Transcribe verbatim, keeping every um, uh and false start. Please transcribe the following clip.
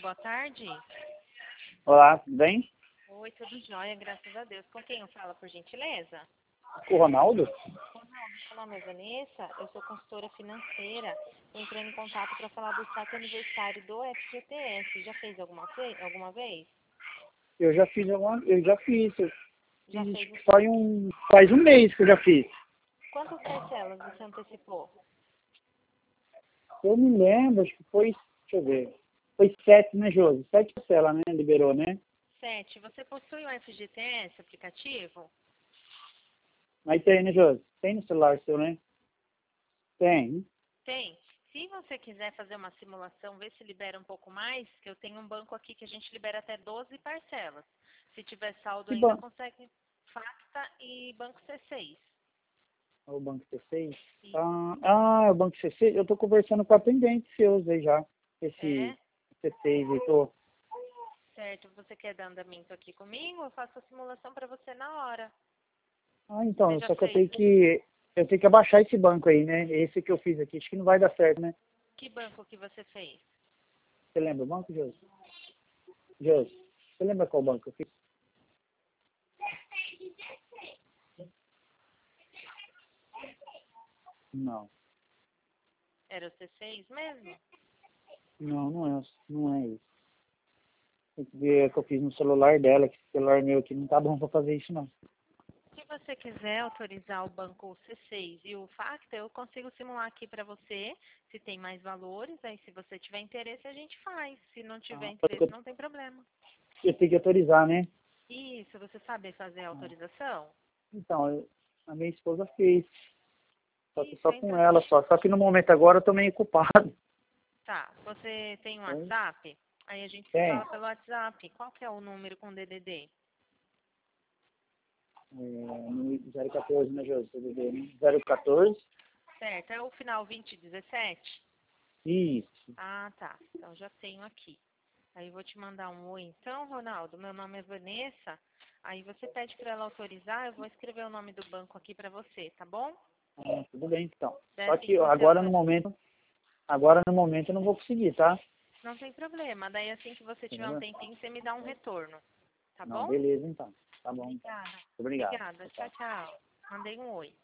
boa tarde. Olá, tudo bem? Oi, tudo jóia, graças a Deus. Com quem eu falo, por gentileza? Com o Ronaldo? Ronaldo, meu nome é Vanessa, eu sou consultora financeira. Estou entrando em contato para falar do destaque aniversário do F G T S. Já fez alguma, fe alguma vez? Eu já fiz alguma, eu já fiz. Eu Já fiz fez o faz um, faz um mês que eu já fiz. Quantas parcelas você antecipou? Eu me lembro, acho que foi, deixa eu ver, foi sete, né, Josi? Sete parcelas, né? Liberou, né? Sete. Você possui o F G T S aplicativo? Mas tem, né, Josi? Tem no celular seu, né? Tem. Tem. Se você quiser fazer uma simulação, ver se libera um pouco mais, que eu tenho um banco aqui que a gente libera até doze parcelas. Se tiver saldo Que ainda, banco? consegue Facta e Banco C seis. O Banco C seis? Isso. Ah, ah, o Banco C seis, eu tô conversando com a atendente seus aí já. Esse É? C seis aí, tô. Certo. Você quer dar andamento aqui comigo? Eu faço a simulação para você na hora. Ah, Você então, já só que eu fez? tenho que, eu tenho que abaixar esse banco aí, né? Esse que eu fiz aqui, acho que não vai dar certo, né? Que banco que você fez? Você lembra o banco, Josi? Josi, você lembra qual banco eu fiz? Não. Era o C seis mesmo? Não, não é, não é isso. Tem que ver que eu fiz no celular dela, que esse celular meu aqui não tá bom pra fazer isso, não. Se você quiser autorizar o banco C seis e o Facta, eu consigo simular aqui para você, se tem mais valores. Aí, se você tiver interesse, a gente faz. Se não tiver Ah, interesse, não tem problema. eu tenho que autorizar, né? Isso, você sabe fazer a Ah, autorização? então, eu- a minha esposa fez. Só que Isso, só com entra. ela, só. Só que no momento agora eu tô meio ocupado. Tá, você tem um Tem? WhatsApp? Aí a gente se Tem. fala pelo WhatsApp. Qual que é o número com D D D? É, no zero quatorze, né, Josi? zero quatorze. Certo, é o final vinte dezessete? Isso. Ah, tá. Então já tenho aqui. Aí eu vou te mandar um oi. Então, Ronaldo, meu nome é Vanessa. Aí você pede para ela autorizar, eu vou escrever o nome do banco aqui para você, tá bom? Ah, tudo bem, então. Daí Só assim que que você agora no autoriza. momento, agora no momento eu não vou conseguir, tá? Não tem problema. Daí assim que você tiver um Entendeu? tempinho, você me dá um retorno, tá Não, bom? beleza, então. Tá bom, então. Obrigada. Obrigado. Obrigada. Tchau, Tchau, tchau. tchau. Mandei um oi.